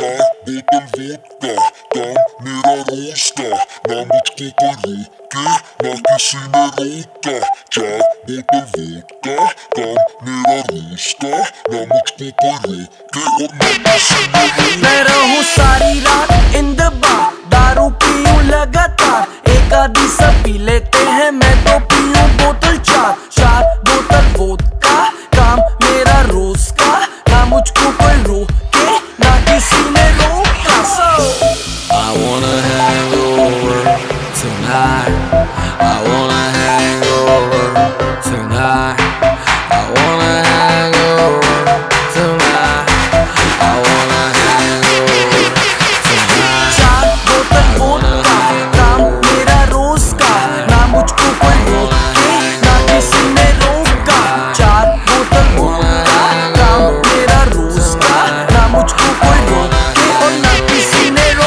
चार बोतल वोडका, काम मेरा रोज का, ना मुझको कोई रोके ना किसी ने रोका। चार बोतल वोडका, काम मेरा रोज का, ना मुझको कोई रोके और ना किसी ने रोका। मैं रहूं सारी रात इन द बार, दारू पीऊं लगातार, एक आधी सब पी लेते हैं, मैं तो पीऊं बोतल चार। चार बोतल वोडका, काम मेरा रोज का, ना मुझको कोई रोके ना किसी ने रोका। I wanna hang over tonight. I wanna hang over tonight. I wanna hang over tonight. I wanna hang over tonight. चार बोतल वोडका, काम मेरा रोज का, ना मुझको कोई रोके ना किसी ने रोका। चार बोतल वोडका, काम मेरा रोज का, ना मुझको कोई रोके और ना किसी ने रोका।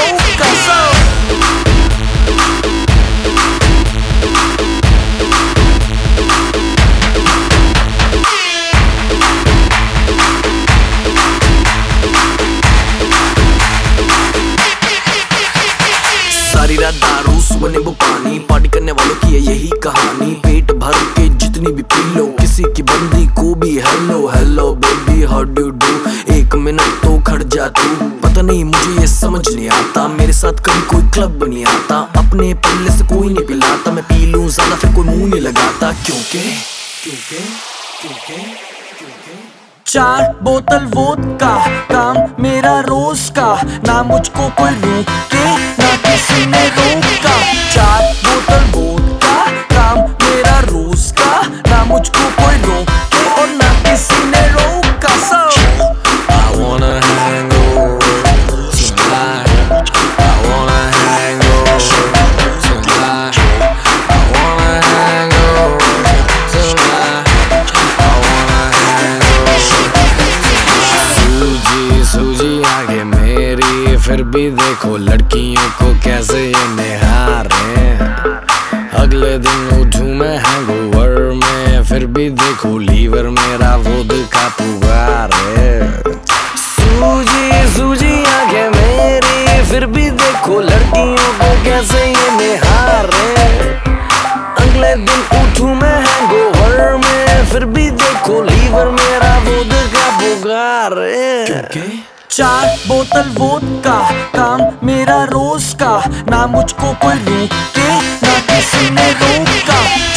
सारी रात दारू सुबह नींबू पानी, पार्टी करने वालों की है यही कहानी। पेट भर के जितनी भी पी लो, किसी की बंदी को भी hello hello baby how do do. एक मिनट तो खड़ जा तू, पता नहीं मुझे ये समझ नहीं आता, मेरे साथ कभी कोई क्लब नहीं आता, अपने पल्ले से कोई नहीं पिलाता, मैं पी लूं ज्यादा फिर कोई मुंह नहीं लगाता। क्योंकि क्योंकि क्योंकि चार बोतल वोडका, काम मेरा रोज का, ना मुझको कोई रोके ना किसी ने रोका। चार बोतल वोडका, काम मेरा रोज का, ना मुझको कोई रोके और ना किसी ने रोका। I wanna hang over tonight. I wanna hang over tonight. I wanna hang over tonight. I wanna hang over tonight. सूजी सूजी आगे मेरी, फिर भी देखो लड़कियों को कैसे ये निहारे। अगले दिन उठूं मैं हैंगओवर में, फिर भी देखो लीवर मेरा वोडका पुकार है। सूजी सूजी आंखें मेरी, फिर भी देखो लड़कियों को कैसे ये निहारे। अगले दिन उठूं मैं हैंगओवर में, फिर भी देखो लीवर मेरा वोडका पुकार है। चार बोतल वोडका, काम मेरा रोज का, ना मुझको कोई रोके ना किसी ने रोका।